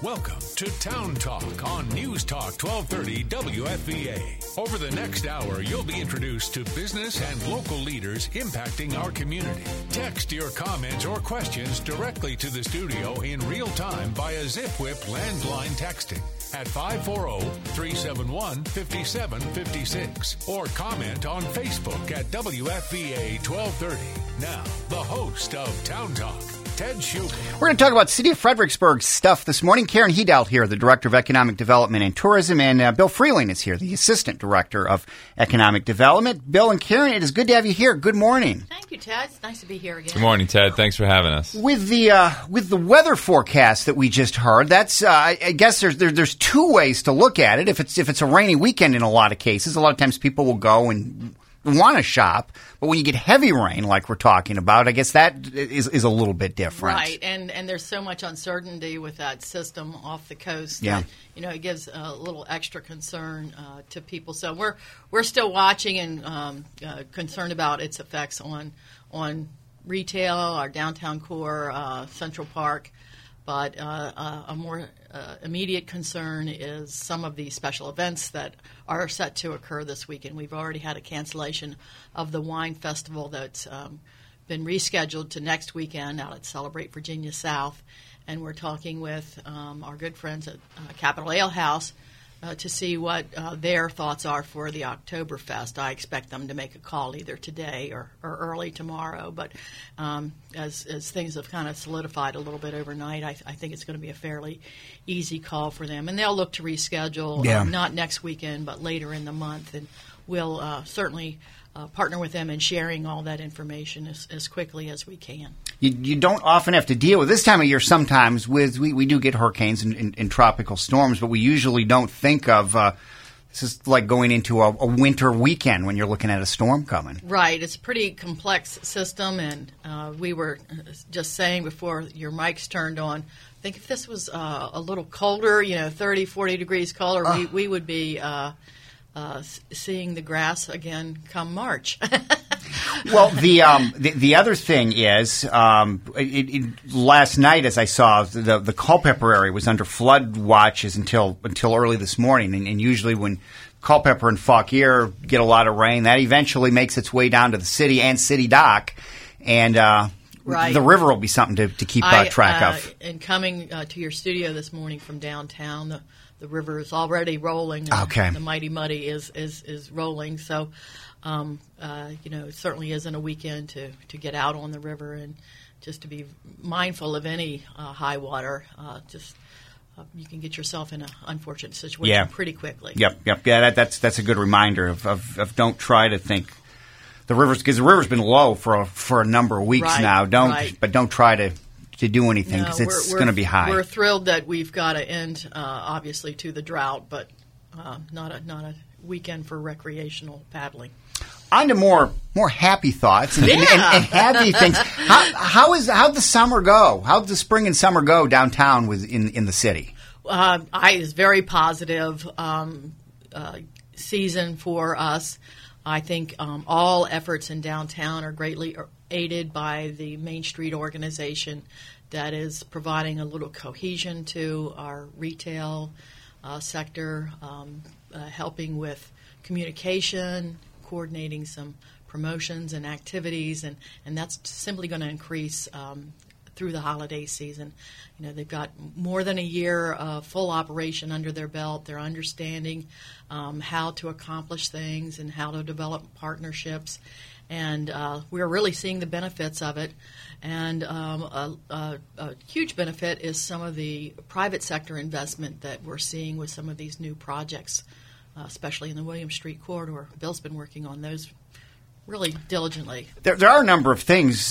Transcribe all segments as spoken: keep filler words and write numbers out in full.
Welcome to Town Talk on News Talk twelve thirty W F V A. Over the next hour, you'll be introduced to business and local leaders impacting our community. Text your comments or questions directly to the studio in real time via ZipWhip landline texting at five four zero, three seven one, five seven five six or comment on Facebook at W F V A twelve thirty. Now, the host of Town Talk, Ted Schubert. We're going to talk about City of Fredericksburg stuff this morning. Karen Hedelt here, the Director of Economic Development and Tourism, and uh, Bill Freeling is here, the Assistant Director of Economic Development. Bill and Karen, it is good to have you here. Good morning. Thank you, Ted. It's nice to be here again. Good morning, Ted. Thanks for having us. With the uh, with the weather forecast that we just heard, that's uh, I guess there's there, there's two ways to look at it. If it's if it's a rainy weekend, in a lot of cases, a lot of times people will go and want to shop, but when you get heavy rain like we're talking about, I guess that is is a little bit different. Right, and and there's so much uncertainty with that system off the coast. Yeah. That, you know, it gives a little extra concern uh, to people. So we're we're still watching and um, uh, concerned about its effects on on retail, our downtown core, uh, Central Park. But uh, uh, a more uh, immediate concern is some of the special events that are set to occur this weekend. We've already had a cancellation of the wine festival that's um, been rescheduled to next weekend out at Celebrate Virginia South. And we're talking with um, our good friends at uh, Capitol Ale House uh, to see what uh, their thoughts are for the Oktoberfest. I expect them to make a call either today or, or early tomorrow. But um, as, as things have kind of solidified a little bit overnight, I, I think it's going to be a fairly easy call for them. And they'll look to reschedule, yeah. uh, not next weekend, but later in the month. And we'll uh, certainly uh, partner with them in sharing all that information as, as quickly as we can. You, you don't often have to deal with this time of year sometimes with, we, we do get hurricanes and, and, and tropical storms, but we usually don't think of, uh, this is like going into a, a winter weekend when you're looking at a storm coming. Right. It's a pretty complex system, and uh, we were just saying before your mics turned on, I think if this was uh, a little colder, you know, thirty, forty degrees colder, uh. we, we would be uh, uh, seeing the grass again come March. Well, the, um, the the other thing is, um, it, it, last night, as I saw, the the Culpeper area was under flood watches until until early this morning, and, and usually when Culpeper and Fauquier get a lot of rain, that eventually makes its way down to the city and City Dock, and uh, right. the river will be something to, to keep I, uh, track uh, of. And coming uh, to your studio this morning from downtown, the, the river is already rolling. Okay. The Mighty Muddy is, is, is rolling, so... Um, uh, you know, it certainly isn't a weekend to, to get out on the river and just to be mindful of any uh, high water. Uh, just uh, you can get yourself in an unfortunate situation yeah. pretty quickly. Yep, yep. Yeah, that, that's that's a good reminder of, of, of don't try to think the river's because the river's been low for a, for a number of weeks right, now. Don't, right. but don't try to. to do anything because no, it's going to be high. We're thrilled that we've got to end, uh, obviously, to the drought, but uh, not a not a weekend for recreational paddling. On to more more happy thoughts and, yeah. and, and, and happy things. How how is how'd the summer go? How'd the spring and summer go downtown with in in the city? Uh, I is very positive um, uh, season for us. I think um, all efforts in downtown are greatly aided by the Main Street organization that is providing a little cohesion to our retail uh, sector, um, uh, helping with communication, coordinating some promotions and activities, and, and that's simply going to increase um, through the holiday season. You know, they've got more than a year of full operation under their belt. They're understanding um, how to accomplish things and how to develop partnerships, and uh, we're really seeing the benefits of it. And um, a, a, a huge benefit is some of the private sector investment that we're seeing with some of these new projects, uh, especially in the William Street corridor. Bill's been working on those really diligently. There, there are a number of things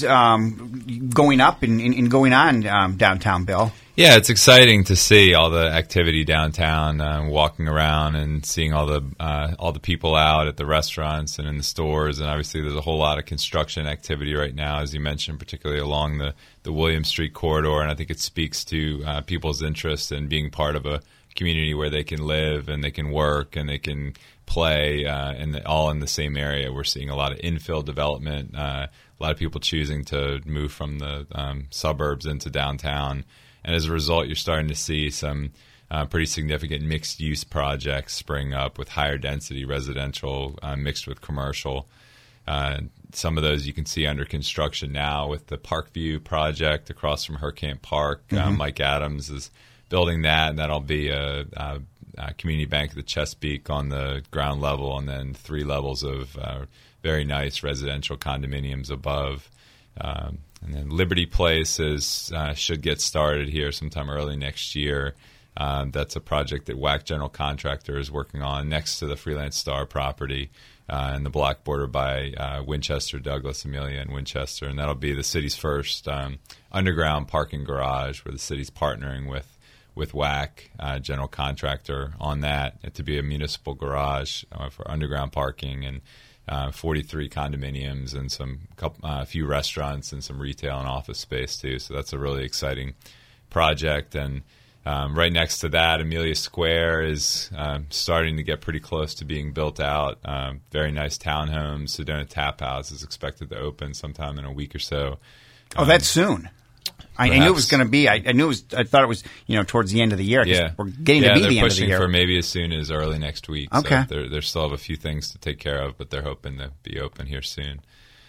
um, going up and, and, and going on um, downtown, Bill. Yeah, it's exciting to see all the activity downtown, uh, walking around and seeing all the uh, all the people out at the restaurants and in the stores. And obviously there's a whole lot of construction activity right now, as you mentioned, particularly along the, the William Street corridor. And I think it speaks to uh, people's interest in being part of a community where they can live and they can work and they can play, uh, and all in the same area. We're seeing a lot of infill development, uh, a lot of people choosing to move from the um, suburbs into downtown. and as a result, you're starting to see some uh, pretty significant mixed-use projects spring up with higher density residential uh, mixed with commercial. Uh, some of those you can see under construction now with the Parkview project across from Hurricane Park. Mm-hmm. Uh, Mike Adams is building that, and that'll be a, a, a community bank at the Chesapeake on the ground level, and then three levels of uh, very nice residential condominiums above. Um, and then Liberty Place is, uh, should get started here sometime early next year. Uh, that's a project that W A C General Contractor is working on next to the Freelance Star property uh, in the block border by uh, Winchester, Douglas, Amelia, and Winchester. And that'll be the city's first um, underground parking garage where the city's partnering with, with W A C uh, General Contractor on that to be a municipal garage uh, for underground parking and uh, forty-three condominiums and some couple, uh, a few restaurants and some retail and office space too. So that's a really exciting project. And Um, right next to that, Amelia Square is um, starting to get pretty close to being built out. Um, very nice townhomes. Sedona Tap House is expected to open sometime in a week or so. Oh, um, that's soon. I, I knew it was going to be. I, I knew it was. I thought it was. You know, towards the end of the year. Yeah, we're getting yeah, to be the end of the pushing year. For maybe as soon as early next week. Okay, so they still have a few things to take care of, but they're hoping to be open here soon.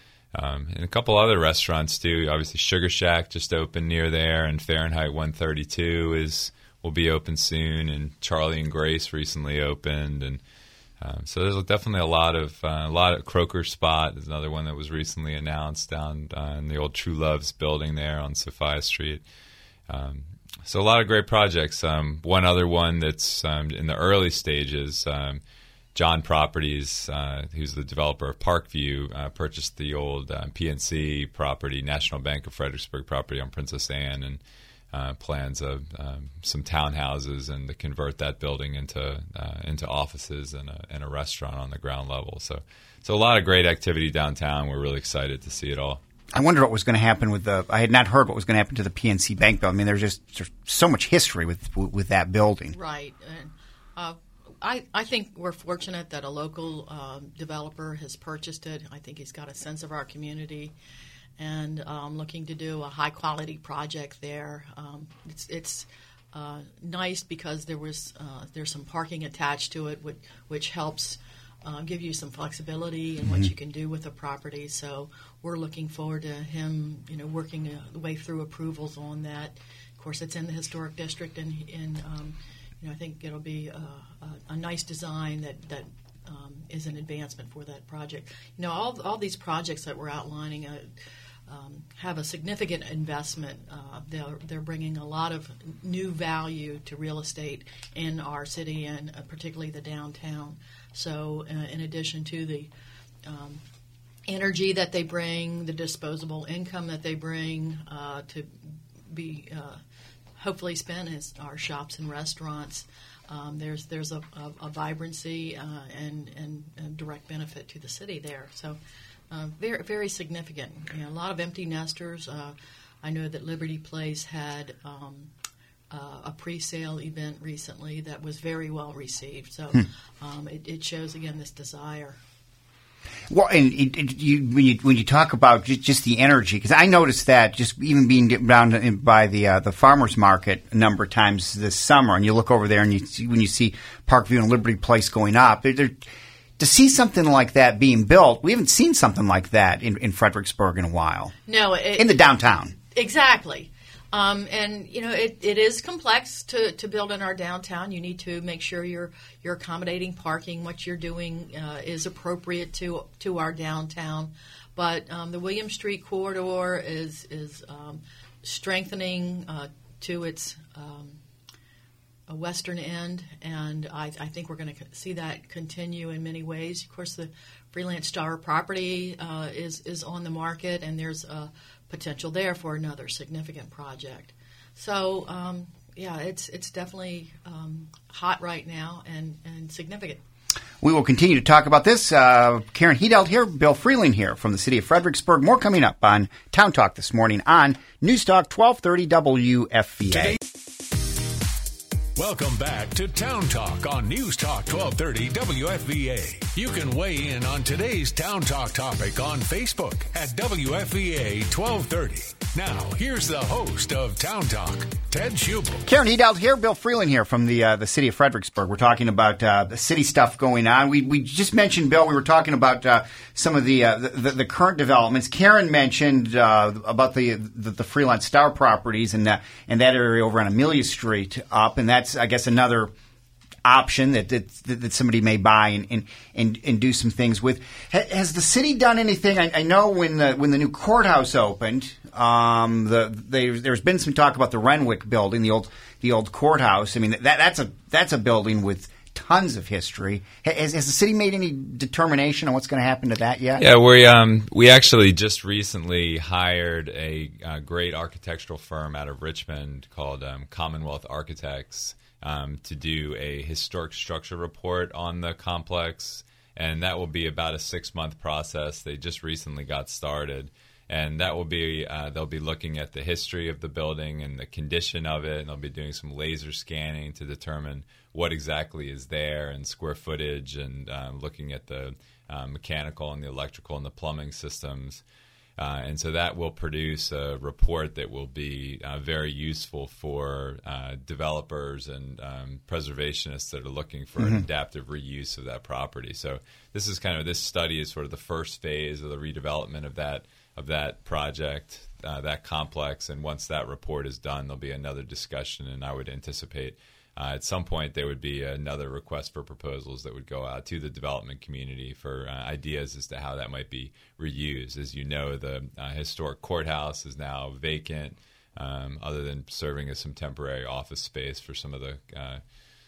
Um, and a couple other restaurants too. Obviously, Sugar Shack just opened near there, and Fahrenheit one thirty-two is will be open soon. And Charlie and Grace recently opened, and um, so there's definitely a lot of uh, a lot of Croker Spot is another one that was recently announced down uh, in the old True Loves building there on Sophia Street. Um, so a lot of great projects. Um, one other one that's um, in the early stages. Um, John Properties, uh, who's the developer of Parkview, uh, purchased the old uh, P N C property, National Bank of Fredericksburg property on Princess Anne, and uh, plans of um, some townhouses and to convert that building into uh, into offices and a, and a restaurant on the ground level. So, so a lot of great activity downtown. We're really excited to see it all. I wonder what was going to happen with the. I had not heard what was going to happen to the P N C Bank building. I mean, there's just there's so much history with with that building. Right. And, uh, I, I think we're fortunate that a local um, developer has purchased it. I think he's got a sense of our community and um, looking to do a high-quality project there. Um, it's it's uh, nice because there was uh, there's some parking attached to it, which, which helps uh, give you some flexibility in mm-hmm. what you can do with the property. So we're looking forward to him, you know, working uh, the way through approvals on that. Of course, it's in the historic district, and in um, You know, I think it'll be a, a, a nice design that that um, is an advancement for that project. You know, all all these projects that we're outlining uh, um, have a significant investment. Uh, they're they're bringing a lot of new value to real estate in our city, and uh, particularly the downtown. So, uh, in addition to the um, energy that they bring, the disposable income that they bring uh, to be uh, hopefully spent as our shops and restaurants. Um, there's there's a, a, a vibrancy uh, and, and and direct benefit to the city there. So uh, very very significant. You know, a lot of empty nesters. Uh, I know that Liberty Place had um, uh, a pre-sale event recently that was very well received. So hmm. um, it, it shows again this desire. Well, and it, it, you, when you when you talk about just, just the energy, because I noticed that just even being down by the uh, the farmers market a number of times this summer, and you look over there and you see, when you see Parkview and Liberty Place going up, they're, they're, to see something like that being built, we haven't seen something like that in, in Fredericksburg in a while. No, it, in the downtown, exactly. Um, and you know it, it is complex to, to build in our downtown. You need to make sure you're you're accommodating parking. What you're doing uh, is appropriate to to our downtown. But um, the William Street corridor is is um, strengthening uh, to its um, a western end, and I, I think we're going to see that continue in many ways. Of course, the Freelance Star property uh, is is on the market, and there's a potential there for another significant project. So, um, yeah, it's it's definitely um, hot right now and, and significant. We will continue to talk about this. Uh, Karen Hedelt here, Bill Freeling here from the city of Fredericksburg. More coming up on Town Talk this morning on News Talk twelve thirty W F V A. Today. Welcome back to Town Talk on News Talk twelve thirty W F V A. You can weigh in on today's Town Talk topic on Facebook at W F V A twelve thirty. Now, here's the host of Town Talk, Ted Schubel. Karen Edelt here, Bill Freeland here from the uh, the city of Fredericksburg. We're talking about uh, the city stuff going on. We we just mentioned, Bill, we were talking about uh, some of the, uh, the the current developments. Karen mentioned uh, about the, the the Freelance Star properties and uh, and that area over on Amelia Street up, and that's, I guess, another option that that, that somebody may buy and, and, and, and do some things with. Has the city done anything? I, I know when the when the new courthouse opened, um, the they, there's been some talk about the Renwick building, the old the old courthouse. I mean, that that's a that's a building with tons of history. Has, has the city made any determination on what's going to happen to that yet? Yeah, we um we actually just recently hired a, a great architectural firm out of Richmond called um, Commonwealth Architects. Um, to do a historic structure report on the complex, and that will be about a six-month process. They just recently got started, and that will be uh, they'll be looking at the history of the building and the condition of it, and they'll be doing some laser scanning to determine what exactly is there and square footage, and uh, looking at the uh, mechanical and the electrical and the plumbing systems. Uh, and so that will produce a report that will be uh, very useful for uh, developers and um, preservationists that are looking for mm-hmm. an adaptive reuse of that property. So this is kind of this study is sort of the first phase of the redevelopment of that of that project, uh, that complex. And once that report is done, there'll be another discussion, and I would anticipate Uh, at some point, there would be another request for proposals that would go out to the development community for uh, ideas as to how that might be reused. As you know, the uh, historic courthouse is now vacant, um, other than serving as some temporary office space for some of the uh,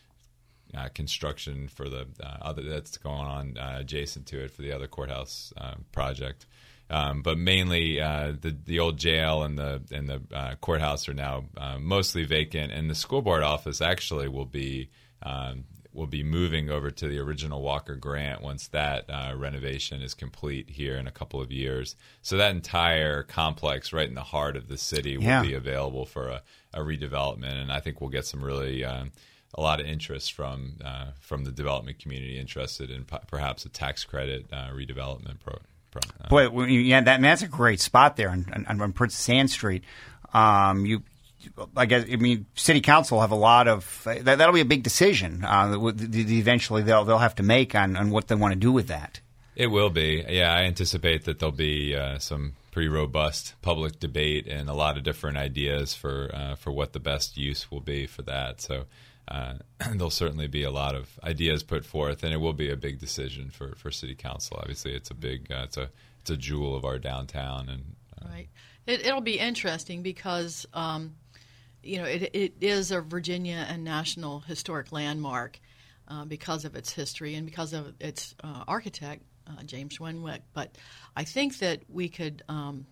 uh, construction for the uh, other that's going on uh, adjacent to it for the other courthouse uh, project. Um, but mainly, uh, the the old jail and the and the uh, courthouse are now uh, mostly vacant, and the school board office actually will be um, will be moving over to the original Walker Grant once that uh, renovation is complete here in a couple of years. So that entire complex, right in the heart of the city, will yeah. be available for a, a redevelopment, and I think we'll get some really um, a lot of interest from uh, from the development community interested in p- perhaps a tax credit uh, redevelopment program. Boy, yeah, that that's a great spot there on, on, on Princess Anne Street. Um, you, I guess, I mean, City Council will have a lot of that, that'll be a big decision. Uh, eventually, they'll they'll have to make on, on what they want to do with that. It will be, yeah. I anticipate that there'll be uh, some pretty robust public debate and a lot of different ideas for uh, for what the best use will be for that. So. Uh, there'll certainly be a lot of ideas put forth, and it will be a big decision for, for City Council. Obviously, it's a big, uh, it's a it's a jewel of our downtown, and uh, right. It, it'll be interesting because um, you know it it is a Virginia and national historic landmark uh, because of its history and because of its uh, architect uh, James Renwick. But I think that we could um,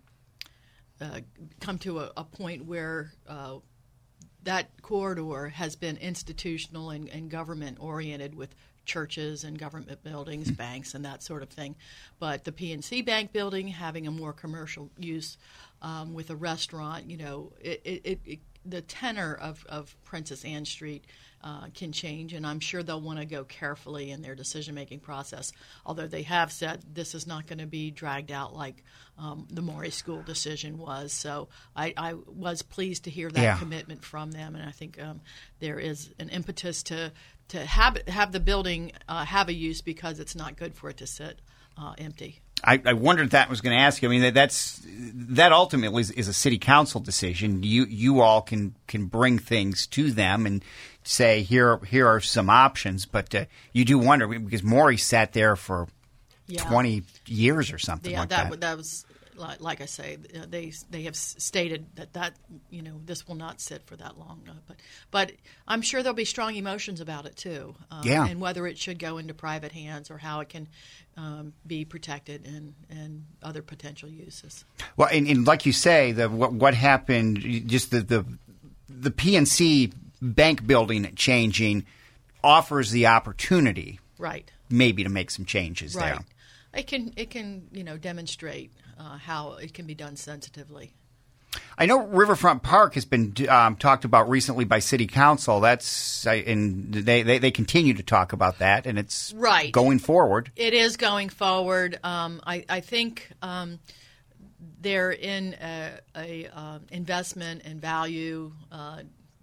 uh, come to a, a point where. Uh, That corridor has been institutional and, and government-oriented with churches and government buildings, mm-hmm. banks, and that sort of thing. But the P N C Bank building having a more commercial use um, with a restaurant, you know, it, it, it, the tenor of, of Princess Anne Street uh, can change, and I'm sure they'll want to go carefully in their decision-making process, although they have said this is not going to be dragged out like um, the Maury School decision was. So I, I was pleased to hear that yeah. commitment from them, and I think um, there is an impetus to, to have, have the building uh, have a use because it's not good for it to sit uh, empty. I, I wondered if that was going to ask you. I mean, that, that's that ultimately is, is a city council decision. You you all can, can bring things to them and say here here are some options, but uh, you do wonder because Maury sat there for yeah. twenty years or something yeah, like that. that. That was like, like I say, they they have stated that that you know this will not sit for that long. Uh, but but I'm sure there'll be strong emotions about it too. Um, yeah. And whether it should go into private hands or how it can um, be protected and, and other potential uses. Well, and, and like you say, the what, what happened, just the, the the P N C Bank building changing offers the opportunity, right? Maybe to make some changes right. there. It can it can you know demonstrate uh, how it can be done sensitively. I know Riverfront Park has been um, talked about recently by City Council. That's uh, and they, they they continue to talk about that, and it's right. going forward. It is going forward. Um, I, I think um, they're in a, a uh, investment and value uh,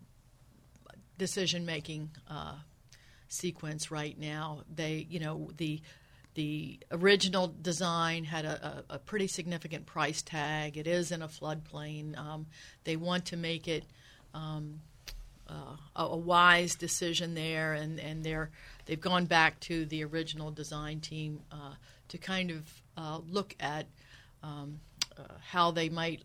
decision making uh, sequence right now. They, you know, the The original design had a, a, a pretty significant price tag. It is in a floodplain. Um, they want to make it um, uh, a, a wise decision there, and, and they're they've gone back to the original design team uh, to kind of uh, look at um, uh, how they might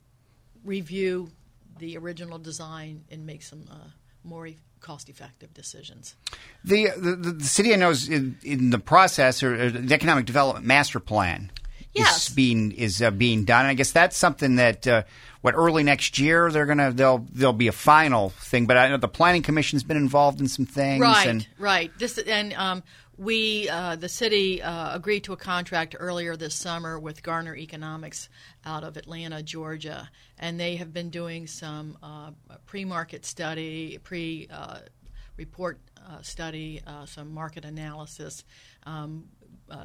review the original design and make some uh, more e- cost-effective decisions. The, the the city, I know, is in, in the process, or, or the economic development master plan yes. is being is uh, being done. And I guess that's something that uh, what early next year they're gonna they'll there'll be a final thing. But I know the planning commission's been involved in some things. Right, and right. This and um, we uh, the city uh, agreed to a contract earlier this summer with Garner Economics out of Atlanta, Georgia, and they have been doing some uh, pre-market study, pre-report uh, uh, study, uh, some market analysis, um, uh,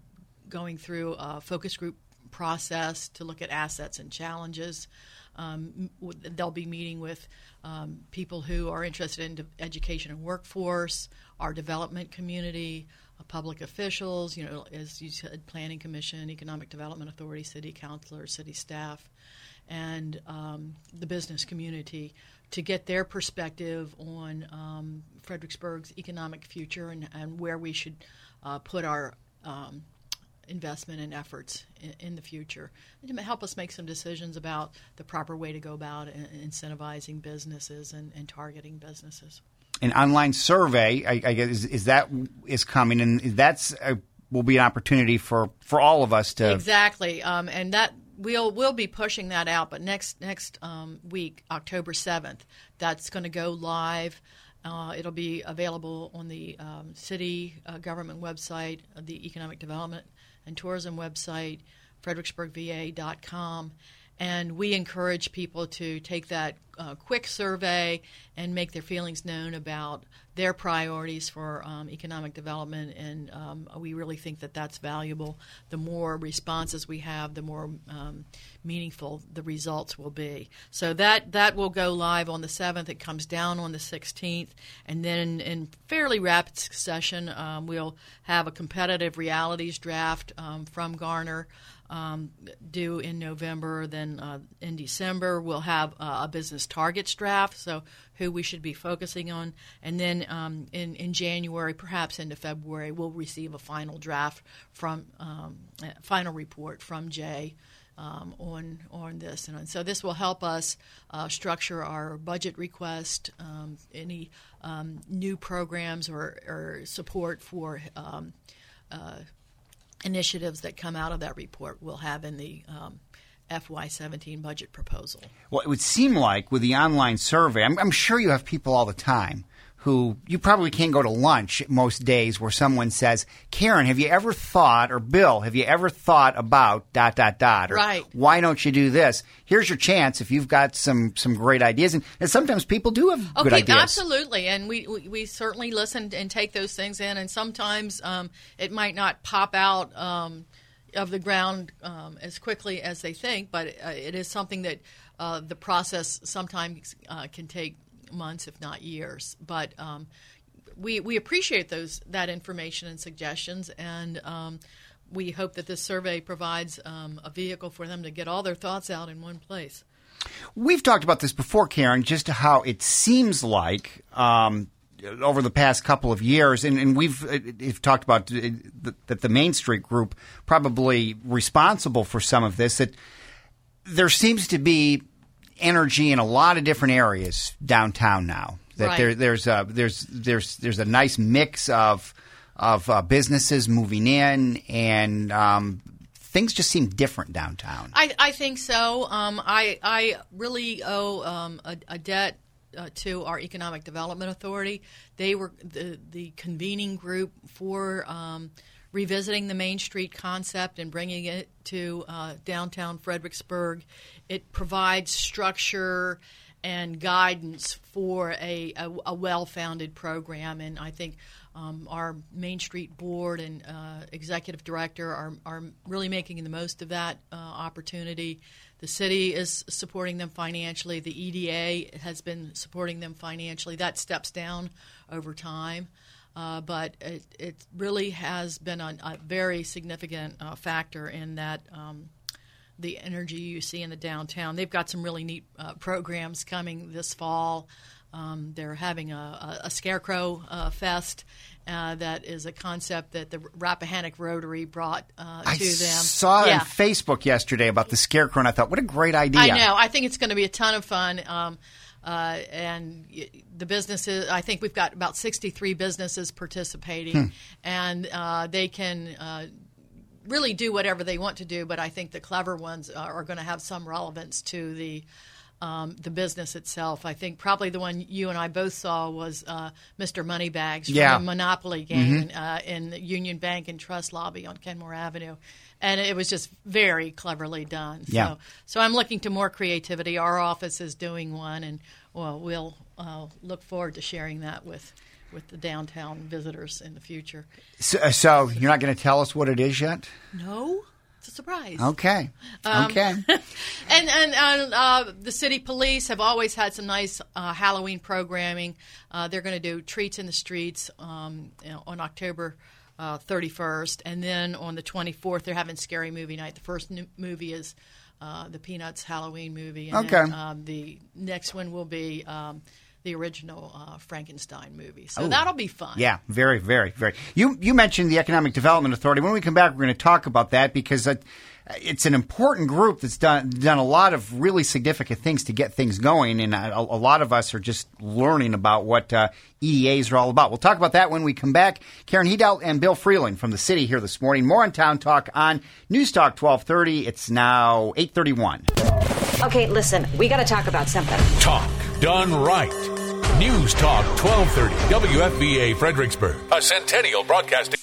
going through a focus group process to look at assets and challenges. Um, they'll be meeting with um, people who are interested in education and workforce, our development community, uh, public officials, you know, as you said, Planning Commission, Economic Development Authority, city councilors, city staff, and um, the business community to get their perspective on um, Fredericksburg's economic future and, and where we should uh, put our um, investment and efforts in, in the future, and to help us make some decisions about the proper way to go about incentivizing businesses and, and targeting businesses. An online survey, I, I guess, is, is that is coming, and that's a, will be an opportunity for, for all of us to exactly, um, and that we'll we'll be pushing that out. But next next um, week, October seventh, that's going to go live. Uh, it'll be available on the um, city uh, government website, uh, the Economic Development and Tourism website, fredericksburg v a dot com. And we encourage people to take that uh, quick survey and make their feelings known about their priorities for um, economic development. And um, we really think that that's valuable. The more responses we have, the more um, meaningful the results will be. So that, that will go live on the seventh. It comes down on the sixteenth. And then in fairly rapid succession, um, we'll have a competitive realities draft um, from Garner Um, due in November. Then uh, in December, we'll have uh, a business targets draft, so who we should be focusing on. And then um, in, in January, perhaps into February, we'll receive a final draft from um, a final report from Jay um, on on this. And so this will help us uh, structure our budget request, um, any um, new programs or, or support for um, uh, initiatives that come out of that report we'll have in the um, F Y seventeen budget proposal. Well, it would seem like with the online survey, I'm, I'm sure you have people all the time who you probably can't go to lunch most days where someone says, Karen, have you ever thought, or Bill, have you ever thought about dot, dot, dot, or right. why don't you do this? Here's your chance if you've got some, some great ideas. And, and sometimes people do have okay, good ideas. Absolutely. And we, we, we certainly listen and take those things in. And sometimes um, it might not pop out um, of the ground um, as quickly as they think, but uh, it is something that uh, the process sometimes uh, can take months, if not years. But um, we we appreciate those that information and suggestions, and um, we hope that this survey provides um, a vehicle for them to get all their thoughts out in one place. We've talked about this before, Karen, just how it seems like um, over the past couple of years, and, and we've, uh, we've talked about uh, that the Main Street Group probably responsible for some of this, that there seems to be energy in a lot of different areas downtown now. That right. there, there's a there's there's there's a nice mix of of uh, businesses moving in, and um, things just seem different downtown. I, I think so. Um, I I really owe um, a, a debt uh, to our Economic Development Authority. They were the the convening group for Um, revisiting the Main Street concept and bringing it to uh, downtown Fredericksburg. It provides structure and guidance for a, a, a well-founded program, and I think um, our Main Street board and uh, executive director are, are really making the most of that uh, opportunity. The city is supporting them financially. The E D A has been supporting them financially. That steps down over time, uh, but it, it really has been a, a very significant uh, factor in that um, the energy you see in the downtown. They've got some really neat uh, programs coming this fall. Um, they're having a, a, a Scarecrow uh, Fest uh, that is a concept that the Rappahannock Rotary brought uh, to I them. I saw yeah. on Facebook yesterday about the Scarecrow, and I thought, what a great idea. I know. I think it's going to be a ton of fun. Um, uh, and the businesses, I think we've got about sixty-three businesses participating, hmm. and uh, they can uh, really do whatever they want to do, but I think the clever ones are, are going to have some relevance to the Um, the business itself. I think probably the one you and I both saw was uh, Mister Moneybags from yeah. the Monopoly game mm-hmm. uh, in the Union Bank and Trust lobby on Kenmore Avenue. And it was just very cleverly done. Yeah. So, so I'm looking to more creativity. Our office is doing one, and well, we'll uh, look forward to sharing that with, with the downtown visitors in the future. So, so you're not going to tell us what it is yet? No. It's a surprise. Okay. Um, okay. and and, and uh, the city police have always had some nice uh, Halloween programming. Uh, they're going to do Treats in the Streets um, you know, on October uh, thirty-first. And then on the twenty-fourth, they're having Scary Movie Night. The first new movie is uh, the Peanuts Halloween movie. And okay. Then, um, the next one will be um, the original uh, Frankenstein movie. So Ooh. That'll be fun. Yeah, very, very, very. You you mentioned the Economic Development Authority. When we come back, we're going to talk about that because uh, it's an important group that's done done a lot of really significant things to get things going, and a, a lot of us are just learning about what uh, E D As are all about. We'll talk about that when we come back. Karen Hedelt and Bill Freeland from the city here this morning. More on Town Talk on News Talk twelve thirty. It's now eight thirty-one. Okay, listen, we got to talk about something. Talk done right. News Talk twelve thirty W F V A Fredericksburg, a Centennial Broadcasting.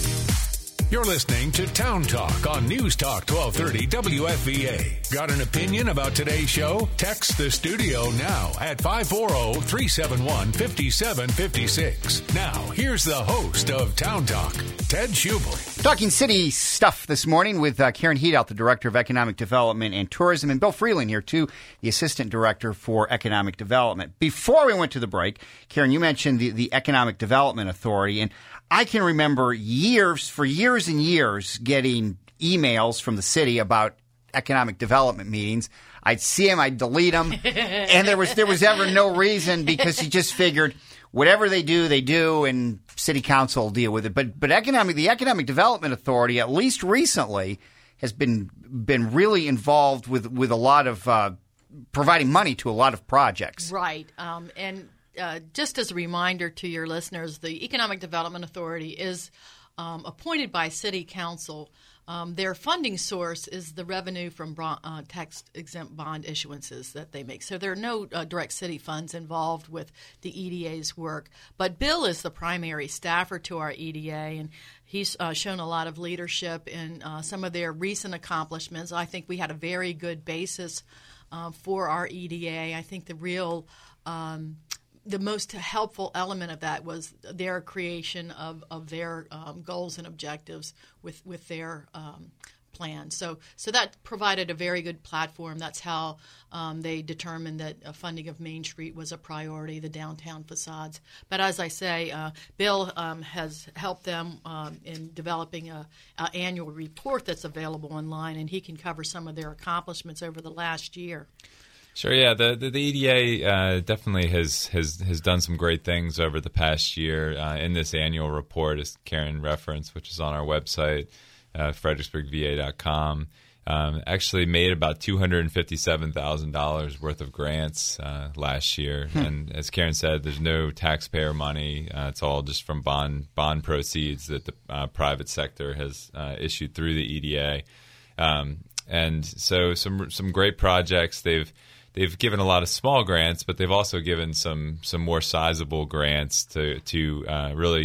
You're listening to Town Talk on News Talk twelve thirty W F V A. Got an opinion about today's show? Text the studio now at five four zero, three seven one, five seven five six. Now, here's the host of Town Talk, Ted Schubel. Talking city stuff this morning with uh, Karen Hedelt, the Director of Economic Development and Tourism, and Bill Freeland here, too, the Assistant Director for Economic Development. Before we went to the break, Karen, you mentioned the, the Economic Development Authority, and I can remember years, for years and years, getting emails from the city about economic development meetings. I'd see them, I'd delete them, and there was there was ever no reason because you just figured whatever they do, they do, and city council will deal with it. But but economic the Economic Development Authority, at least recently, has been been really involved with with a lot of uh, providing money to a lot of projects. Right, um, and. Uh, just as a reminder to your listeners, the Economic Development Authority is um, appointed by City Council. Um, their funding source is the revenue from uh, tax-exempt bond issuances that they make. So there are no uh, direct city funds involved with the E D A's work. But Bill is the primary staffer to our E D A, and he's uh, shown a lot of leadership in uh, some of their recent accomplishments. I think we had a very good basis uh, for our E D A. I think the real um, the most helpful element of that was their creation of, of their um, goals and objectives with, with their um, plan. So so that provided a very good platform. That's how um, they determined that uh, funding of Main Street was a priority, the downtown facades. But as I say, uh, Bill um, has helped them um, in developing a, a annual report that's available online, and he can cover some of their accomplishments over the last year. Sure, yeah. The the, the E D A uh, definitely has, has has done some great things over the past year uh, in this annual report, as Karen referenced, which is on our website, uh, fredericksburg v a dot com. Um, actually made about two hundred fifty-seven thousand dollars worth of grants uh, last year. Hmm. And as Karen said, there's no taxpayer money. Uh, it's all just from bond bond proceeds that the uh, private sector has uh, issued through the E D A. Um, and so some some great projects. They've They've given a lot of small grants, but they've also given some some more sizable grants to to uh, really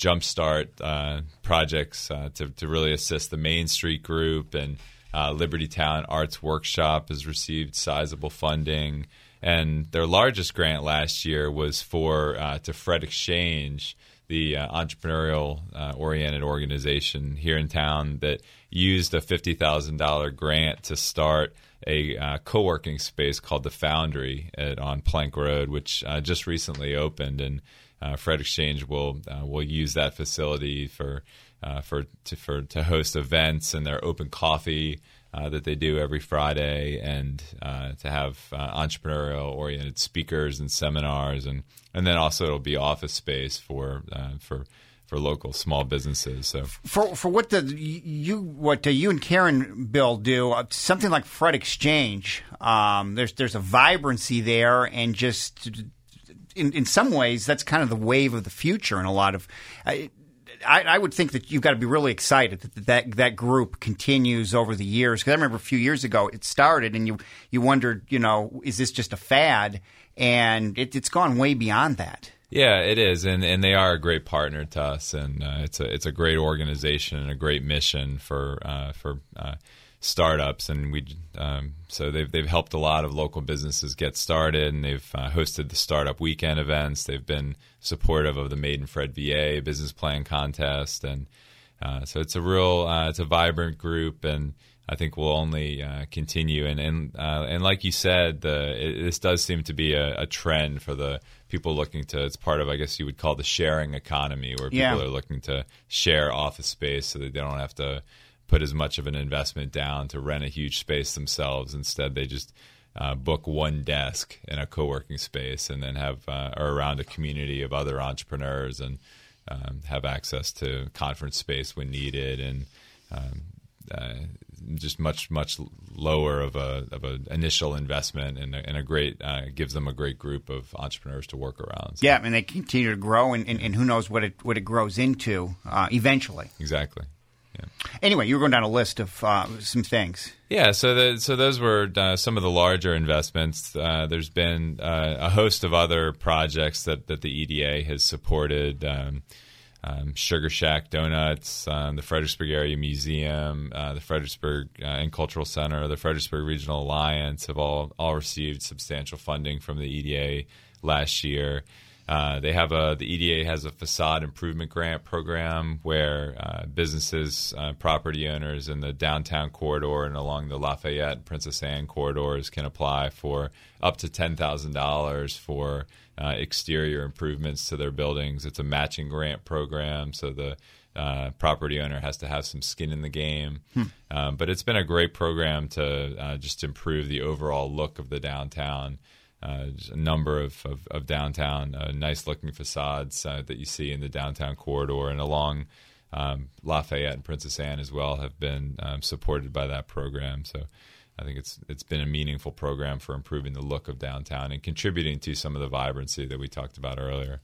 jumpstart uh, projects uh, to, to really assist the Main Street Group, and uh, Liberty Town Arts Workshop has received sizable funding. And their largest grant last year was for uh, to Fred Exchange, the uh, entrepreneurial-oriented uh, organization here in town that used a fifty thousand dollars grant to start a uh, co-working space called The Foundry at, on Plank Road, which uh, just recently opened. And uh, Fred Exchange will uh, will use that facility for uh, for to, for to host events and their open coffee Uh, that they do every Friday, and uh, to have uh, entrepreneurial-oriented speakers and seminars, and, and then also it'll be office space for uh, for for local small businesses. So for for what the you what uh, you and Karen Bill do, uh, something like Fred Exchange, um, there's there's a vibrancy there, and just in in some ways that's kind of the wave of the future, and a lot of. Uh, I, I would think that you've got to be really excited that that, that group continues over the years. Because I remember a few years ago it started, and you you wondered, you know, is this just a fad? And it, it's gone way beyond that. Yeah, it is, and and they are a great partner to us, and uh, it's a it's a great organization and a great mission for uh, for uh, startups, and we um, so they've they've helped a lot of local businesses get started, and they've uh, hosted the startup weekend events. They've been supportive of the Made in Fred V A business plan contest, and uh, so it's a real uh, it's a vibrant group, and I think we'll only uh, continue. And and uh, and like you said, the it, this does seem to be a, a trend for the people looking to. It's part of, I guess you would call, the sharing economy, where people Yeah. are looking to share office space so that they don't have to put as much of an investment down to rent a huge space themselves. Instead, they just uh, book one desk in a co-working space, and then have uh, are around a community of other entrepreneurs, and um, have access to conference space when needed, and um, uh, just much much lower of a of an initial investment, and a, and a great uh, gives them a great group of entrepreneurs to work around. So. Yeah, and they continue to grow, and, and, and who knows what it what it grows into uh, eventually. Exactly. Yeah. Anyway, you were going down a list of uh, some things. Yeah, so the, so those were uh, some of the larger investments. Uh, there's been uh, a host of other projects that, that the E D A has supported. Um, um, Sugar Shack Donuts, um, the Fredericksburg Area Museum, uh, the Fredericksburg uh, and Cultural Center, the Fredericksburg Regional Alliance have all all received substantial funding from the E D A last year. Uh, they have a the E D A has a facade improvement grant program where uh, businesses, uh, property owners in the downtown corridor and along the Lafayette and Princess Anne corridors can apply for up to ten thousand dollars for uh, exterior improvements to their buildings. It's a matching grant program, so the uh, property owner has to have some skin in the game. Hmm. Um, but it's been a great program to uh, just improve the overall look of the downtown. Uh, a number of, of, of downtown, uh, nice-looking facades uh, that you see in the downtown corridor and along um, Lafayette and Princess Anne as well have been um, supported by that program. So I think it's it's been a meaningful program for improving the look of downtown and contributing to some of the vibrancy that we talked about earlier.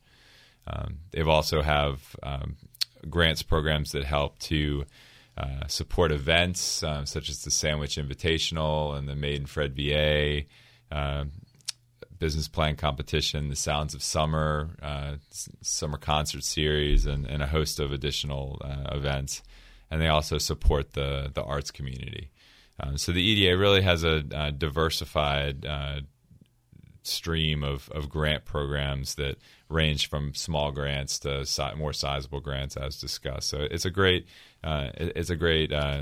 Um, they've also have um, grants programs that help to uh, support events um, such as the Sandwich Invitational and the Made in Fred V A. Um, business plan competition, the Sounds of Summer, uh, s- summer concert series, and, and a host of additional uh, events. And they also support the the arts community. Um, so the E D A really has a, a diversified uh, stream of, of grant programs that range from small grants to si- more sizable grants, as discussed. So it's a great uh, it's a great uh,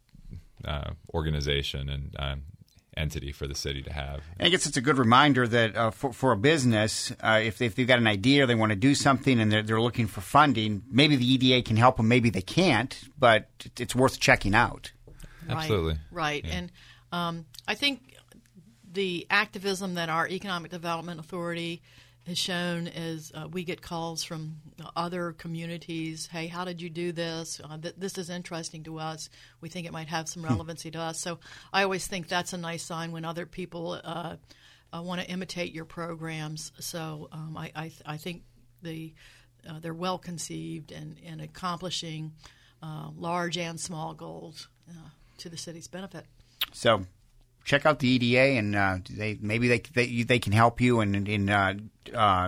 uh, organization and um, entity for the city to have. And I guess it's a good reminder that uh, for, for a business, uh, if, they, if they've got an idea, they want to do something, and they're, they're looking for funding, maybe the E D A can help them, maybe they can't, but it's worth checking out. Absolutely. Right. right. Yeah. And um, I think the activism that our Economic Development Authority has shown is uh, we get calls from other communities. Hey, how did you do this? Uh, th- this is interesting to us. We think it might have some relevancy to us. So I always think that's a nice sign when other people uh, uh, want to imitate your programs. So um, I, I, th- I think the uh, they're well conceived and, and accomplishing uh, large and small goals uh, to the city's benefit. So check out the E D A, and uh, they maybe they they, they can help you in in uh, uh,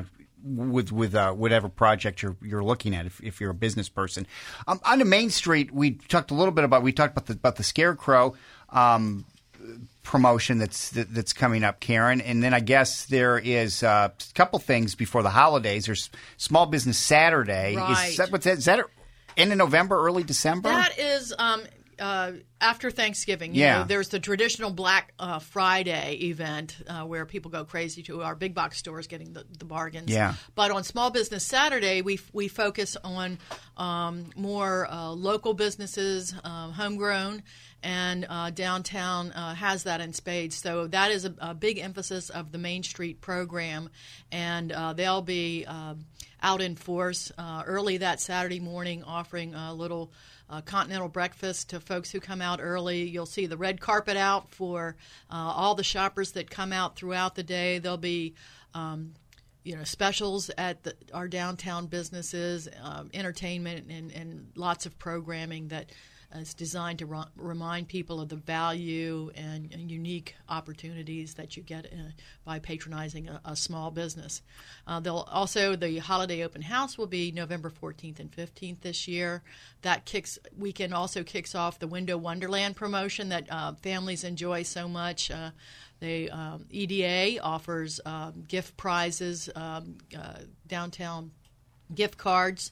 with with uh, whatever project you're you're looking at. If, if you're a business person, um, on the Main Street, we talked a little bit about we talked about the about the Scarecrow um, promotion that's that, that's coming up, Karen, and then I guess there is uh, a couple things before the holidays. There's Small Business Saturday. Right. Is that what's that? Is that end of November, early December? That is um, uh, after Thanksgiving. You Yeah. know, there's the traditional Black uh, Friday event uh, where people go crazy to our big box stores getting the, the bargains. Yeah. But on Small Business Saturday, we we focus on um, more uh, local businesses, um, homegrown, and uh, downtown uh, has that in spades. So that is a, a big emphasis of the Main Street program, and uh, they'll be uh, out in force uh, early that Saturday morning, offering a little uh, continental breakfast to folks who come out early. You'll see the red carpet out for uh, all the shoppers that come out throughout the day. There'll be um, you know, specials at the, our downtown businesses, um, entertainment, and, and lots of programming that is designed to ro- remind people of the value and, and unique opportunities that you get uh, by patronizing a, a small business. Uh, they'll also the holiday open house will be November fourteenth and fifteenth this year. That kicks weekend also kicks off the Window Wonderland promotion that uh, families enjoy so much. Uh, They um, E D A offers um, gift prizes, um, uh, downtown gift cards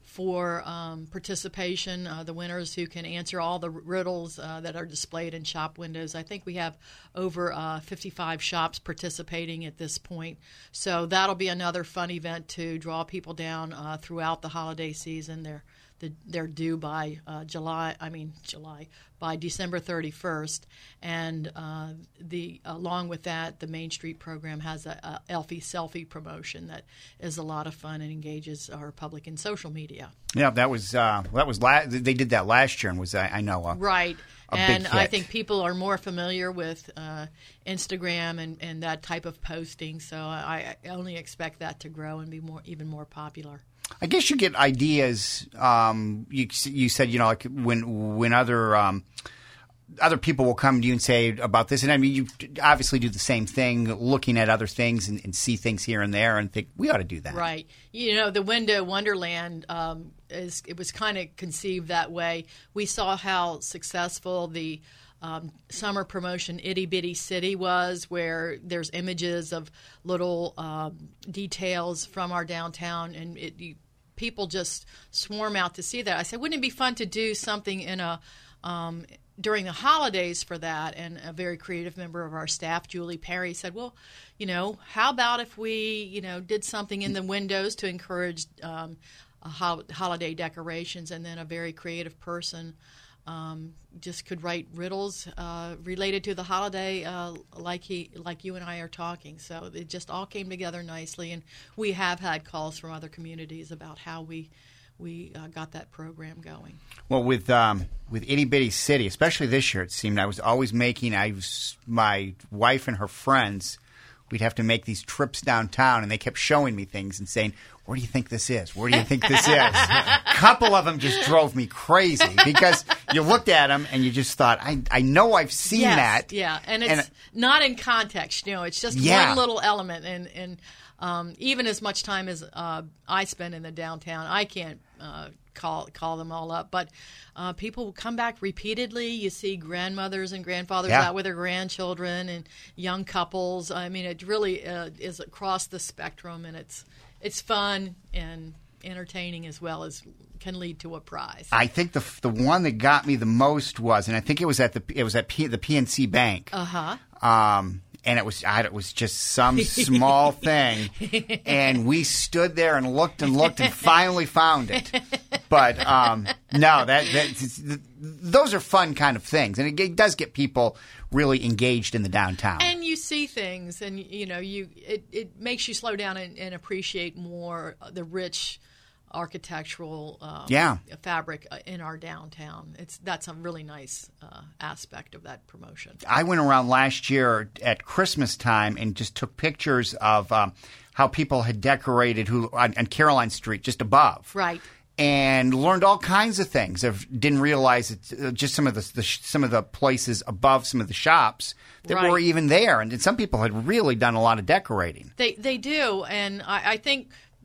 for um, participation. Uh, the winners who can answer all the riddles uh, that are displayed in shop windows. I think we have over uh, fifty-five shops participating at this point. So that'll be another fun event to draw people down uh, throughout the holiday season. They're the, they're due by uh, July. I mean July by December thirty-first, and uh, the along with that, the Main Street program has a, a Elfie selfie promotion that is a lot of fun and engages our public in social media. Yeah, that was uh, that was la- they did that last year, and was I, I know a, right. a And big I hit. think people are more familiar with uh, Instagram and, and that type of posting, so I, I only expect that to grow and be more even more popular. I guess you get ideas. Um, you you said you know like when when other um, other people will come to you and say about this, and I mean you obviously do the same thing, looking at other things and, and see things here and there, and think we ought to do that. Right. You know, the Window Wonderland um, is it was kind of conceived that way. We saw how successful the Um, summer promotion Itty Bitty City was, where there's images of little um, details from our downtown, and it, you, people just swarm out to see that. I said, wouldn't it be fun to do something in a um, during the holidays for that? And a very creative member of our staff, Julie Perry, said, well, you know, how about if we, you know, did something in the windows to encourage um, a ho- holiday decorations, and then a very creative person Um, just could write riddles uh, related to the holiday, uh, like he, like you and I are talking. So it just all came together nicely, and we have had calls from other communities about how we we uh, got that program going. Well, with um, with Itty Bitty City, especially this year, it seemed I was always making. I was my wife and her friends. We'd have to make these trips downtown, and they kept showing me things and saying, where do you think this is? Where do you think this is? A couple of them just drove me crazy because you looked at them and you just thought, I I know I've seen yes, that. Yeah, and it's and, not in context. You know, it's just Yeah. one little element. And, and um, even as much time as uh, I spend in the downtown, I can't uh, call call them all up. But uh, people will come back repeatedly. You see grandmothers and grandfathers Yeah. out with their grandchildren and young couples. I mean, it really uh, is across the spectrum, and it's it's fun and entertaining as well as can lead to a prize. I think the the one that got me the most was, and I think it was at the it was at P, the P N C Bank. Uh huh. Um, and it was I, it was just some small thing, and we stood there and looked and looked and finally found it. But um, no, that, that those are fun kind of things, and it, it does get people really engaged in the downtown. And you see things, and you know, you it, it makes you slow down and, and appreciate more the rich architectural um, Yeah. fabric in our downtown. It's that's a really nice uh, aspect of that promotion. I went around last year at Christmas time and just took pictures of um, how people had decorated who on, on Caroline Street just above. Right. And learned all kinds of things. I didn't realize it, uh, just some of the, the some of the places above some of the shops that Right. were even there, and some people had really done a lot of decorating. They they do, and I, I think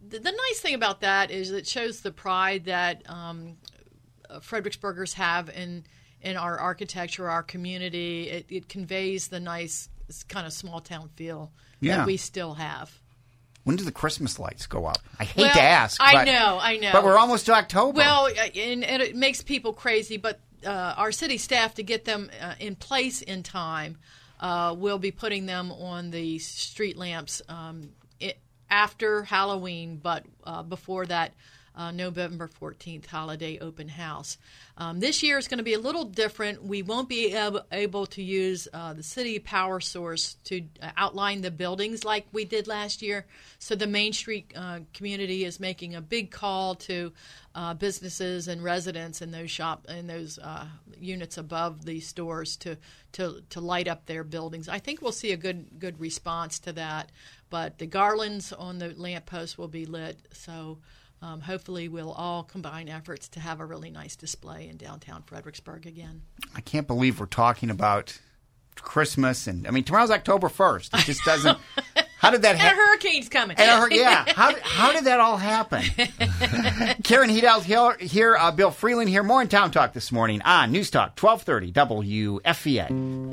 the, the nice thing about that is it shows the pride that um, Fredericksburgers have in in our architecture, our community. It, it conveys the nice kind of small town feel yeah. that we still have. When do the Christmas lights go up? I hate well, to ask. I but, know, I know. But we're almost to October. Well, and, and it makes people crazy, but uh, our city staff, to get them uh, in place in time, uh, will be putting them on the street lamps um, it, after Halloween, but uh, before that uh, November fourteenth holiday open house. Um, this year is going to be a little different. We won't be able, able to use uh, the city power source to uh, outline the buildings like we did last year. So the Main Street uh, community is making a big call to uh, businesses and residents in those shop in those uh, units above the stores to, to to light up their buildings. I think we'll see a good good response to that. But the garlands on the lampposts will be lit. So. Um, hopefully, we'll all combine efforts to have a really nice display in downtown Fredericksburg again. I can't believe we're talking about Christmas, and I mean tomorrow's October first. It just doesn't. How did that happen? And a hurricane's coming. And a hur- yeah, how how did that all happen? Karen Hedelt here, here uh, Bill Freeland here. More in Town Talk this morning on News Talk twelve thirty W F E A.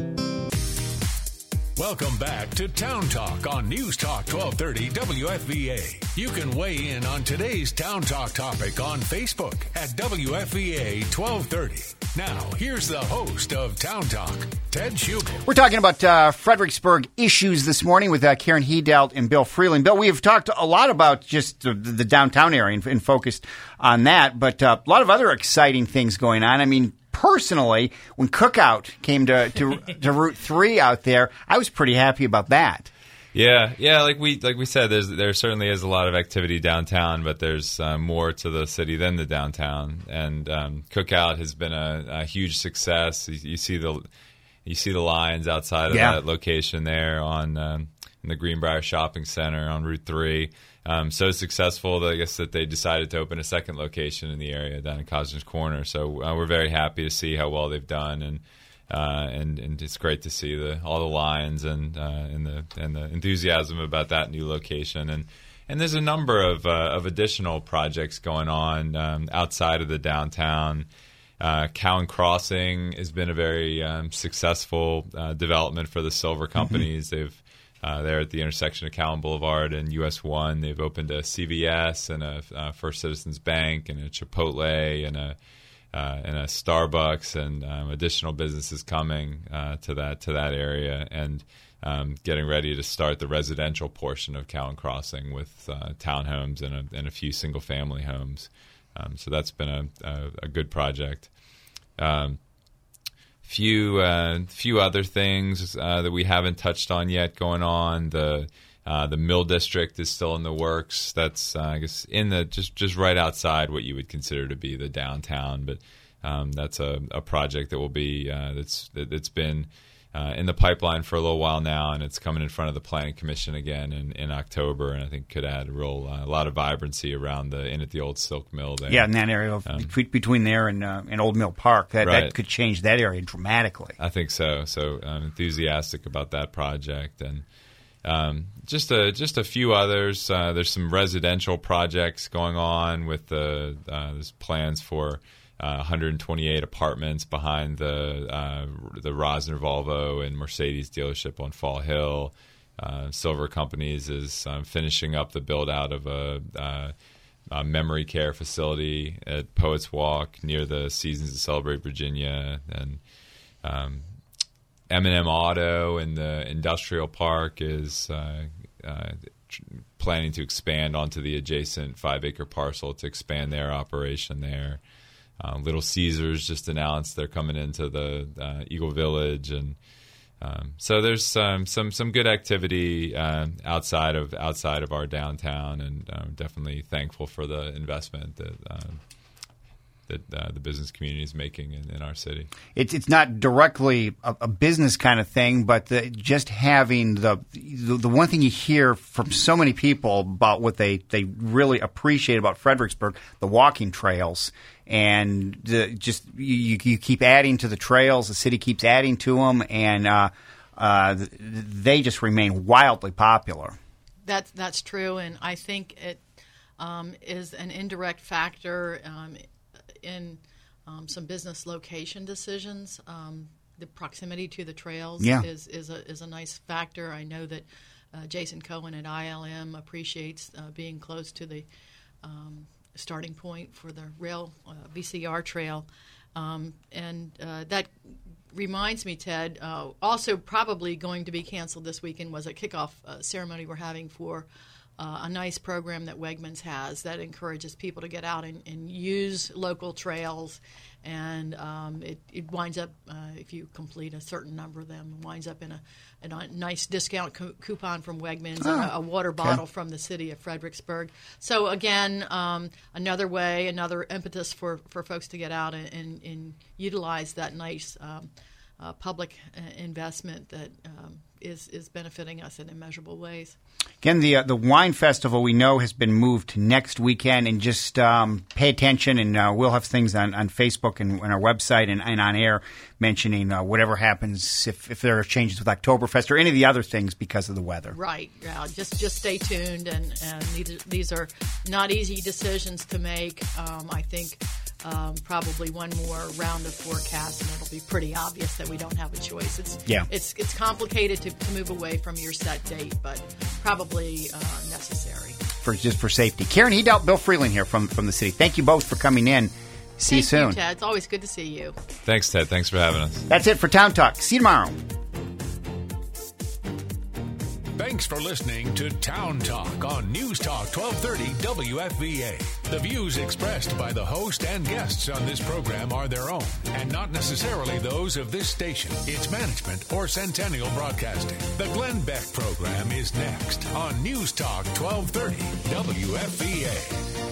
Welcome back to Town Talk on News Talk twelve thirty W F V A. You can weigh in on today's Town Talk topic on Facebook at W F V A twelve thirty. Now, here's the host of Town Talk, Ted Schugel. We're talking about uh, Fredericksburg issues this morning with uh, Karen Hedelt and Bill Freeland. Bill, we have talked a lot about just the, the downtown area and, and focused on that, but uh, a lot of other exciting things going on. I mean, personally, when Cookout came to, to, to Route three out there, I was pretty happy about that. Yeah, yeah. Like we like we said, there's there certainly is a lot of activity downtown, but there's uh, more to the city than the downtown. And um, Cookout has been a, a huge success. You, you see the you see the lines outside of yeah. that location there on um, in the Greenbrier Shopping Center on Route three. Um, so successful that I guess that they decided to open a second location in the area down in Cosner's Corner. So uh, we're very happy to see how well they've done, and uh, and and it's great to see the all the lines and uh, and the and the enthusiasm about that new location. And and there's a number of uh, of additional projects going on um, outside of the downtown. Uh, Cowan Crossing has been a very um, successful uh, development for the Silver companies. Mm-hmm. They've Uh, there at the intersection of Cowan Boulevard and U S one, they've opened a C V S and a uh, First Citizens Bank and a Chipotle and a uh, and a Starbucks and um, additional businesses coming uh, to that to that area, and um, getting ready to start the residential portion of Cowan Crossing with uh, townhomes and a, and a few single family homes. Um, so that's been a, a, a good project. Um, Few uh, few other things uh, that we haven't touched on yet going on. The uh, the Mill District is still in the works. That's uh, I guess in the just just right outside what you would consider to be the downtown, but um, that's a, a project that will be uh, that's that's been uh, in the pipeline for a little while now, and it's coming in front of the Planning Commission again in, in October, and I think could add a real uh, a lot of vibrancy around the in at the old Silk Mill there. Yeah, in that area of, Um, between, between there and uh, and Old Mill Park, that Right. that could change that area dramatically. I think so. So I'm enthusiastic about that project, and um, just a just a few others. Uh, there's some residential projects going on with the uh, there's plans for uh, one hundred twenty-eight apartments behind the uh, the Rosner Volvo and Mercedes dealership on Fall Hill. Uh, Silver Companies is um, finishing up the build out of a, uh, a memory care facility at Poets Walk near the Seasons to Celebrate Virginia, and um, M and M Auto in the industrial park is uh, uh, tr- planning to expand onto the adjacent five-acre parcel to expand their operation there. Uh, Little Caesars just announced they're coming into the uh, Eagle Village, and um, so there's um, some some good activity uh, outside of outside of our downtown, and I'm definitely thankful for the investment that um, that uh, the business community is making in, in our city. It's it's not directly a, a business kind of thing, but the, just having the, the the one thing you hear from so many people about what they, they really appreciate about Fredericksburg, the walking trails, and the, just you you keep adding to the trails, the city keeps adding to them, and uh, uh, they just remain wildly popular. That's that's true, and I think it um, is an indirect factor um, in um, some business location decisions. Um, the proximity to the trails yeah. is is a is a nice factor. I know that uh, Jason Cohen at I L M appreciates uh, being close to the um, starting point for the rail uh, V C R trail, um, and uh, that reminds me, Ted. Uh, also, probably going to be canceled this weekend was a kickoff uh, ceremony we're having for uh, a nice program that Wegmans has that encourages people to get out and, and use local trails. And um, it, it winds up, uh, if you complete a certain number of them, it winds up in a, in a nice discount co- coupon from Wegmans oh, and a, a water okay. bottle from the city of Fredericksburg. So, again, um, another way, another impetus for, for folks to get out and, and, and utilize that nice um, uh, public uh, investment that um, is, is benefiting us in immeasurable ways. Again, the uh, the wine festival we know has been moved to next weekend, and just um, pay attention, and uh, we'll have things on, on Facebook and, and our website and, and on air mentioning uh, whatever happens if, if there are changes with Oktoberfest or any of the other things because of the weather. Right. Yeah. Just just stay tuned, and, and these, these are not easy decisions to make. Um, I think um, probably one more round of forecast, and it'll be pretty obvious that we don't have a choice. It's yeah. It's it's complicated to, to move away from your set date, but probably uh, necessary. For just for safety. Karen Edelt, Bill Freeland here from, from the city. Thank you both for coming in. See Thank you soon. You, Ted. It's always good to see you. Thanks, Ted. Thanks for having us. That's it for Town Talk. See you tomorrow. Thanks for listening to Town Talk on News Talk twelve thirty W F V A. The views expressed by the host and guests on this program are their own and not necessarily those of this station, its management, or Centennial Broadcasting. The Glenn Beck program is next on News Talk twelve thirty W F V A.